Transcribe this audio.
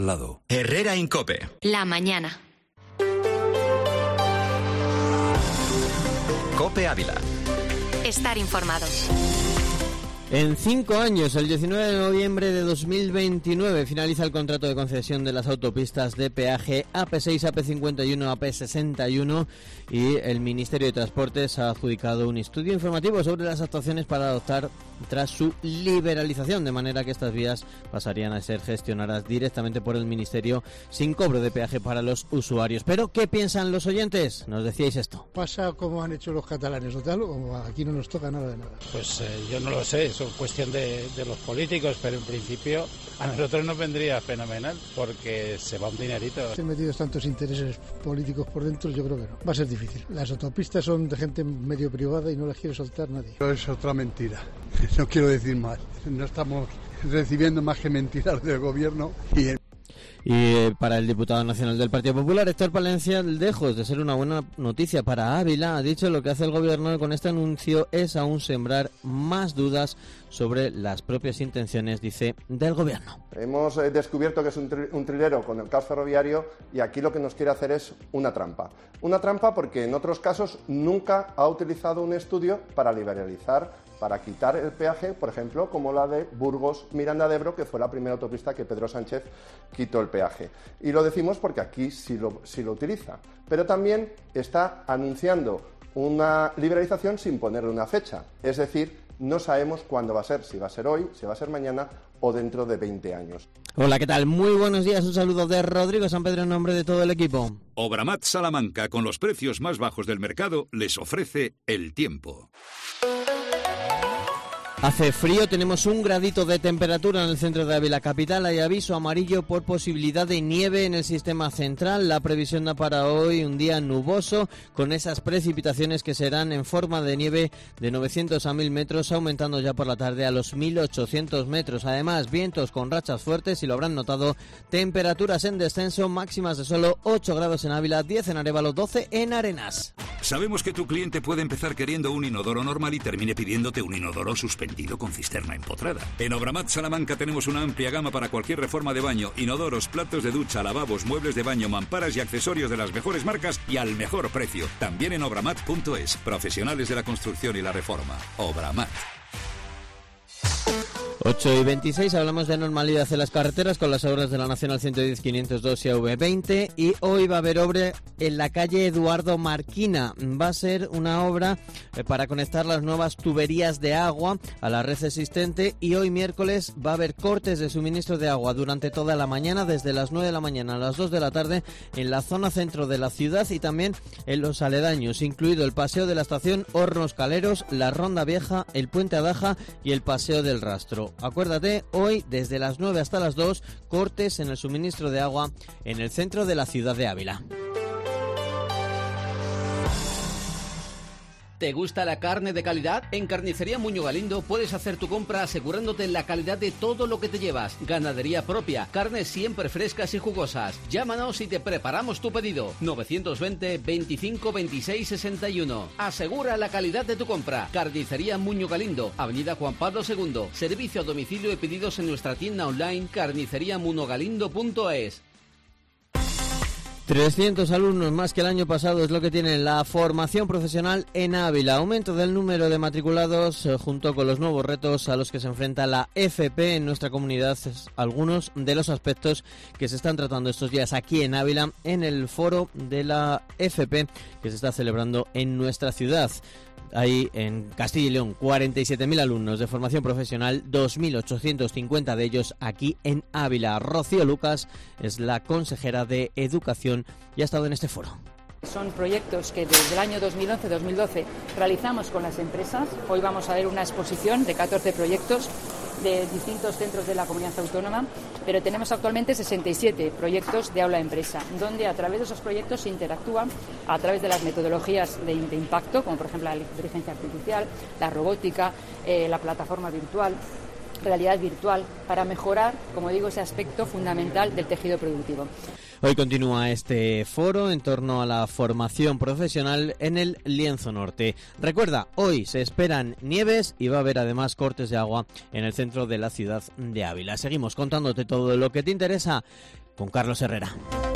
Lado. Herrera Incope. La mañana. Cope Ávila. Estar informado. En 5 años, el 19 de noviembre de 2029, finaliza el contrato de concesión de las autopistas de peaje AP6, AP51, AP61 y el Ministerio de Transportes ha adjudicado un estudio informativo sobre las actuaciones para adoptar tras su liberalización, de manera que estas vías pasarían a ser gestionadas directamente por el Ministerio sin cobro de peaje para los usuarios. Pero, ¿qué piensan los oyentes? Nos decíais esto. Pasa como han hecho los catalanes o tal, o aquí no nos toca nada de nada. Pues yo no lo sé, es cuestión de los políticos, pero en principio a nosotros nos vendría fenomenal porque se va un dinerito. Estén metidos tantos intereses políticos por dentro, yo creo que no. Va a ser difícil. Las autopistas son de gente medio privada y no las quiere soltar nadie. Es otra mentira. No quiero decir más. No estamos recibiendo más que mentiras del gobierno Y para el diputado nacional del Partido Popular, Héctor Palencia, lejos de ser una buena noticia para Ávila, ha dicho lo que hace el gobierno con este anuncio es aún sembrar más dudas sobre las propias intenciones, dice, del gobierno. Hemos descubierto que es un trilero con el caos ferroviario y aquí lo que nos quiere hacer es una trampa. Una trampa porque en otros casos nunca ha utilizado un estudio para liberalizar, para quitar el peaje, por ejemplo, como la de Burgos-Miranda de Ebro, que fue la primera autopista que Pedro Sánchez quitó el peaje. Y lo decimos porque aquí sí lo utiliza. Pero también está anunciando una liberalización sin ponerle una fecha. Es decir, no sabemos cuándo va a ser, si va a ser hoy, si va a ser mañana o dentro de 20 años. Hola, ¿qué tal? Muy buenos días, un saludo de Rodrigo San Pedro en nombre de todo el equipo. Obramat Salamanca, con los precios más bajos del mercado, les ofrece el tiempo. Hace frío, tenemos 1 gradito de temperatura en el centro de Ávila capital. Hay aviso amarillo por posibilidad de nieve en el sistema central. La previsión da para hoy un día nuboso con esas precipitaciones que serán en forma de nieve de 900 a 1000 metros, aumentando ya por la tarde a los 1800 metros. Además, vientos con rachas fuertes y lo habrán notado, temperaturas en descenso, máximas de solo 8 grados en Ávila, 10 en Arévalo, 12 en Arenas. Sabemos que tu cliente puede empezar queriendo un inodoro normal y termine pidiéndote un inodoro suspendido con cisterna empotrada. En Obramat Salamanca tenemos una amplia gama para cualquier reforma de baño, inodoros, platos de ducha, lavabos, muebles de baño, mamparas y accesorios de las mejores marcas y al mejor precio. También en obramat.es, profesionales de la construcción y la reforma. Obramat. 8:26, hablamos de normalidad en las carreteras con las obras de la Nacional 110, 502 y AV20 y hoy va a haber obra en la calle Eduardo Marquina. Va a ser una obra para conectar las nuevas tuberías de agua a la red existente y hoy miércoles va a haber cortes de suministro de agua durante toda la mañana, desde las 9 de la mañana a las 2 de la tarde en la zona centro de la ciudad y también en los aledaños, incluido el Paseo de la Estación, Hornos Caleros, la Ronda Vieja, el Puente Adaja y el Paseo del Rastro. Acuérdate, hoy desde las 9 hasta las 2, cortes en el suministro de agua en el centro de la ciudad de Ávila. ¿Te gusta la carne de calidad? En Carnicería Muñoz Galindo puedes hacer tu compra asegurándote la calidad de todo lo que te llevas. Ganadería propia, carnes siempre frescas y jugosas. Llámanos y te preparamos tu pedido. 920 25 26 61. Asegura la calidad de tu compra. Carnicería Muñoz Galindo, Avenida Juan Pablo II. Servicio a domicilio y pedidos en nuestra tienda online carniceriamunogalindo.es. 300 alumnos más que el año pasado es lo que tiene la formación profesional en Ávila. Aumento del número de matriculados junto con los nuevos retos a los que se enfrenta la FP en nuestra comunidad. Algunos de los aspectos que se están tratando estos días aquí en Ávila en el foro de la FP que se está celebrando en nuestra ciudad. Hay en Castilla y León 47.000 alumnos de formación profesional, 2.850 de ellos aquí en Ávila. Rocío Lucas es la consejera de Educación y ha estado en este foro. Son proyectos que desde el año 2011-2012 realizamos con las empresas. Hoy vamos a ver una exposición de 14 proyectos de distintos centros de la comunidad autónoma, pero tenemos actualmente 67 proyectos de aula empresa, donde a través de esos proyectos se interactúa a través de las metodologías de impacto, como por ejemplo la inteligencia artificial, la robótica, la plataforma virtual, realidad virtual, para mejorar, como digo, ese aspecto fundamental del tejido productivo. Hoy continúa este foro en torno a la formación profesional en el Lienzo Norte. Recuerda, hoy se esperan nieves y va a haber además cortes de agua en el centro de la ciudad de Ávila. Seguimos contándote todo lo que te interesa con Carlos Herrera.